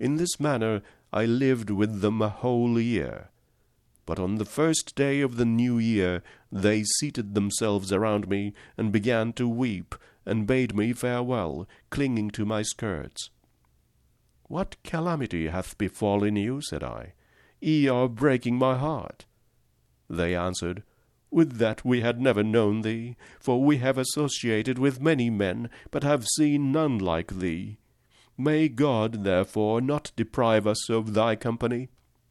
In this manner I lived with them a whole year. But on the first day of the new year they seated themselves around me, and began to weep, and bade me farewell, clinging to my skirts. "What calamity hath befallen you?" said I. "Ye are breaking my heart." They answered, "Would that we had never known thee, for we have associated with many men, but have seen none like thee. May God, therefore, not deprive us of thy company."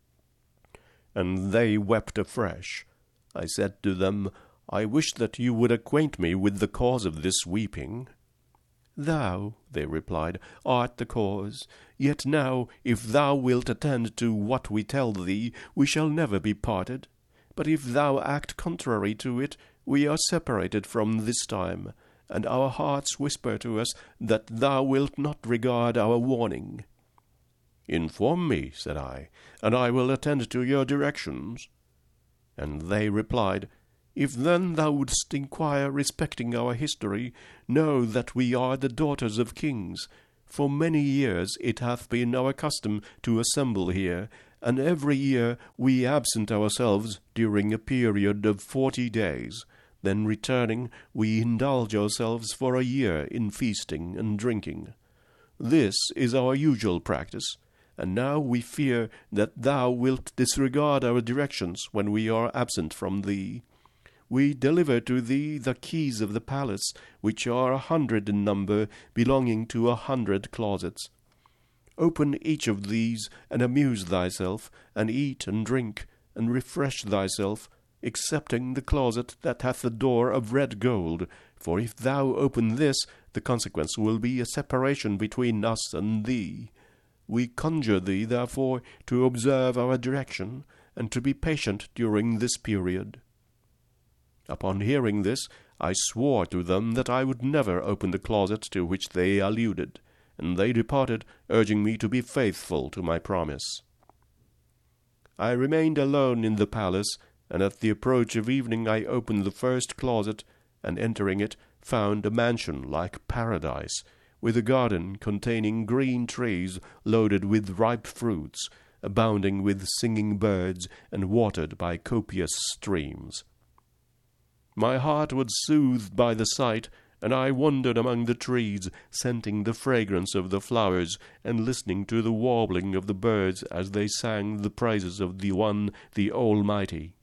And they wept afresh. I said to them, "I wish that you would acquaint me with the cause of this weeping." "Thou," they replied, "art the cause. Yet now, if thou wilt attend to what we tell thee, we shall never be parted. But if thou act contrary to it, we are separated from this time, and our hearts whisper to us that thou wilt not regard our warning." "Inform me," said I, "and I will attend to your directions." And they replied, "If then thou wouldst inquire respecting our history, know that we are the daughters of kings. For many years it hath been our custom to assemble here, and every year we absent ourselves during a period of 40 days. Then returning, we indulge ourselves for a year in feasting and drinking. This is our usual practice, and now we fear that thou wilt disregard our directions when we are absent from thee. We deliver to thee the keys of the palace, which are 100 in number, belonging to 100 closets. Open each of these, and amuse thyself, and eat and drink, and refresh thyself, excepting the closet that hath the door of red gold, for if thou open this, the consequence will be a separation between us and thee. We conjure thee, therefore, to observe our direction, and to be patient during this period." Upon hearing this, I swore to them that I would never open the closet to which they alluded, and they departed, urging me to be faithful to my promise. I remained alone in the palace, and at the approach of evening I opened the first closet, and entering it, found a mansion like paradise, with a garden containing green trees loaded with ripe fruits, abounding with singing birds, and watered by copious streams. My heart was soothed by the sight, and I wandered among the trees, scenting the fragrance of the flowers, and listening to the warbling of the birds as they sang the praises of the One, the Almighty.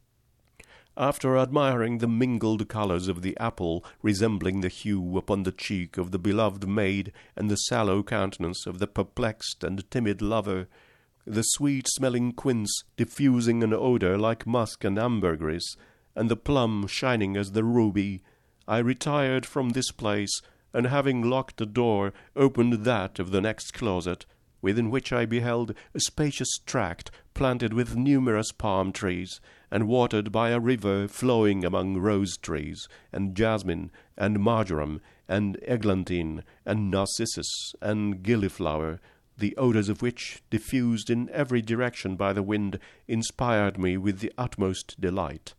After admiring the mingled colours of the apple resembling the hue upon the cheek of the beloved maid, and the sallow countenance of the perplexed and timid lover, the sweet-smelling quince diffusing an odour like musk and ambergris, and the plum shining as the ruby, I retired from this place, and having locked the door, opened that of the next closet, within which I beheld a spacious tract planted with numerous palm trees, and watered by a river flowing among rose trees, and jasmine, and marjoram, and eglantine, and narcissus, and gilliflower, the odours of which, diffused in every direction by the wind, inspired me with the utmost delight.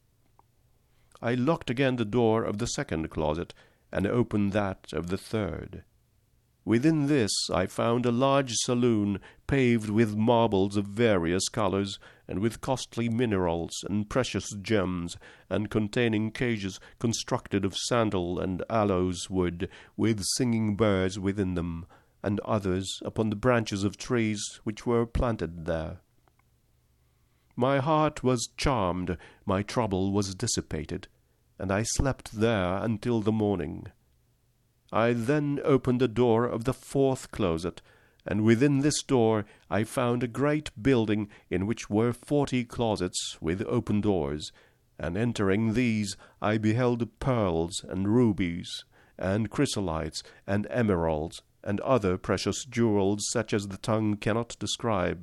I locked again the door of the second closet, and opened that of the third. Within this I found a large saloon, paved with marbles of various colours, and with costly minerals and precious gems, and containing cages constructed of sandal and aloes wood, with singing birds within them, and others upon the branches of trees which were planted there. My heart was charmed, my trouble was dissipated, and I slept there until the morning. I then opened the door of the fourth closet, and within this door I found a great building in which were 40 closets with open doors, and entering these I beheld pearls and rubies, and chrysolites and emeralds, and other precious jewels such as the tongue cannot describe.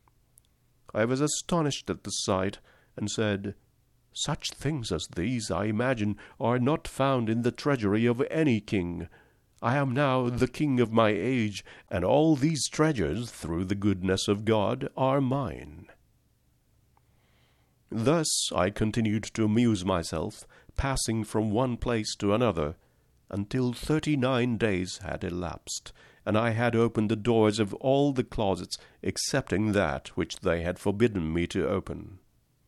I was astonished at the sight, and said, "Such things as these, I imagine, are not found in the treasury of any king. I am now the king of my age, and all these treasures, through the goodness of God, are mine." Thus I continued to amuse myself, passing from one place to another, until 39 days had elapsed, and I had opened the doors of all the closets excepting that which they had forbidden me to open.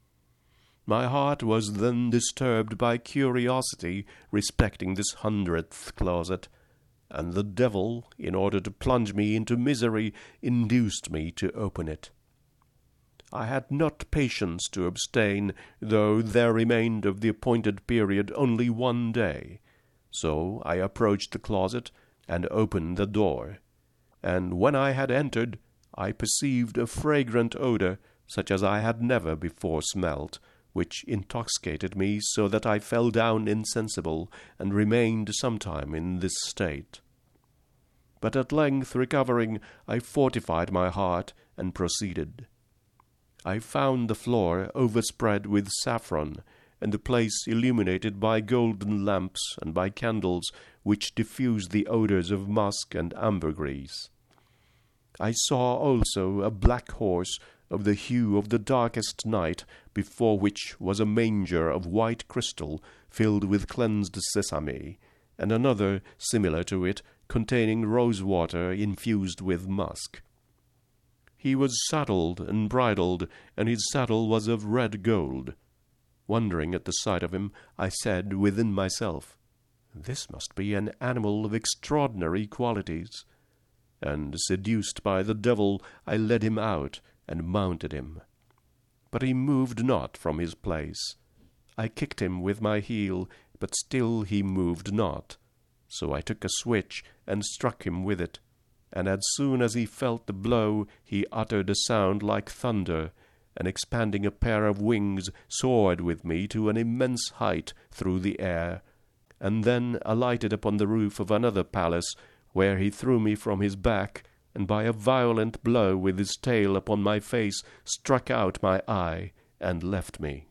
My heart was then disturbed by curiosity respecting this 100th closet, and the devil, in order to plunge me into misery, induced me to open it. I had not patience to abstain, though there remained of the appointed period only 1 day. So I approached the closet, and opened the door. And when I had entered, I perceived a fragrant odour, such as I had never before smelt, which intoxicated me so that I fell down insensible, and remained some time in this state. But at length recovering, I fortified my heart, and proceeded. I found the floor overspread with saffron, and the place illuminated by golden lamps and by candles which diffused the odours of musk and ambergris. I saw also a black horse of the hue of the darkest night, before which was a manger of white crystal filled with cleansed sesame, and another similar to it, containing rose-water infused with musk. He was saddled and bridled, and his saddle was of red gold. Wondering at the sight of him, I said within myself, "This must be an animal of extraordinary qualities." And seduced by the devil, I led him out, and mounted him. But he moved not from his place. I kicked him with my heel, but still he moved not. So I took a switch, and struck him with it, and as soon as he felt the blow, he uttered a sound like thunder, and expanding a pair of wings, soared with me to an immense height through the air, and then alighted upon the roof of another palace, where he threw me from his back, and by a violent blow with his tail upon my face struck out my eye, and left me.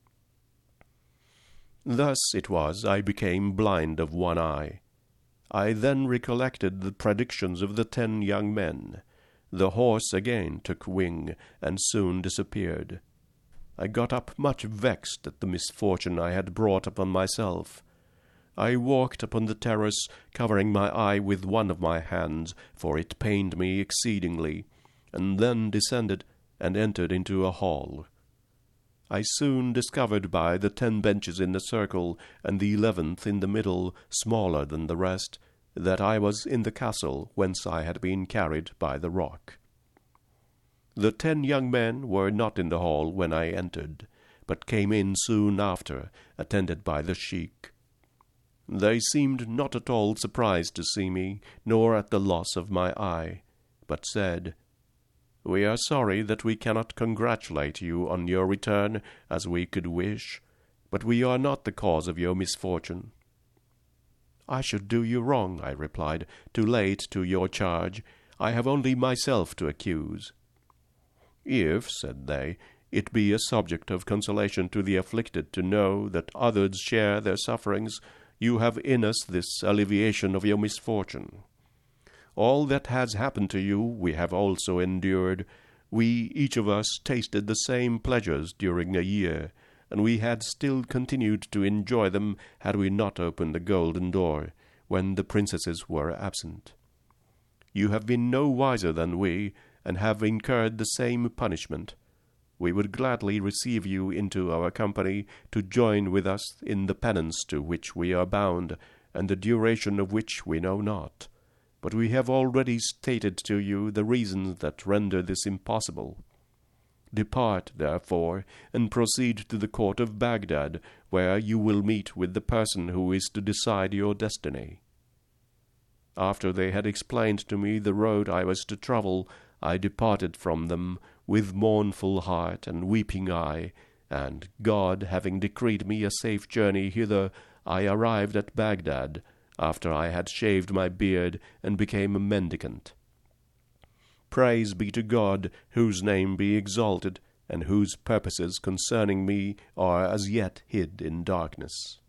Thus it was I became blind of one eye. I then recollected the predictions of the 10 young men. The horse again took wing, and soon disappeared. I got up much vexed at the misfortune I had brought upon myself. I walked upon the terrace, covering my eye with one of my hands, for it pained me exceedingly, and then descended, and entered into a hall. I soon discovered by the 10 benches in the circle, and the 11th in the middle, smaller than the rest, that I was in the castle whence I had been carried by the roc. The 10 young men were not in the hall when I entered, but came in soon after, attended by the sheik. They seemed not at all surprised to see me, nor at the loss of my eye, but said, "We are sorry that we cannot congratulate you on your return as we could wish, but we are not the cause of your misfortune." "I should do you wrong," I replied, "to lay it to your charge. I have only myself to accuse." "If," said they, "it be a subject of consolation to the afflicted to know that others share their sufferings, you have in us this alleviation of your misfortune. All that has happened to you we have also endured. We, each of us, tasted the same pleasures during a year, and we had still continued to enjoy them had we not opened the golden door, when the princesses were absent. You have been no wiser than we, and have incurred the same punishment. We would gladly receive you into our company, to join with us in the penance to which we are bound, and the duration of which we know not. But we have already stated to you the reasons that render this impossible. Depart, therefore, and proceed to the court of Bagdad, where you will meet with the person who is to decide your destiny." After they had explained to me the road I was to travel, I departed from them with mournful heart and weeping eye, and God having decreed me a safe journey hither, I arrived at Bagdad, after I had shaved my beard and became a mendicant. Praise be to God, whose name be exalted, and whose purposes concerning me are as yet hid in darkness.